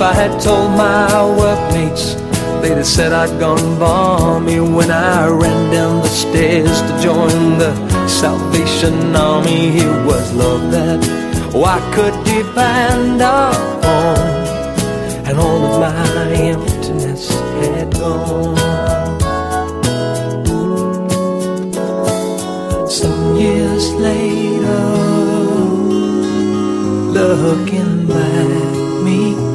I had told my workmates, they'd have said I'd gone balmy when I ran down the stairs to join the Salvation Army. It was love that I could depend upon, and all of my emptiness had gone. Some years later, looking back, me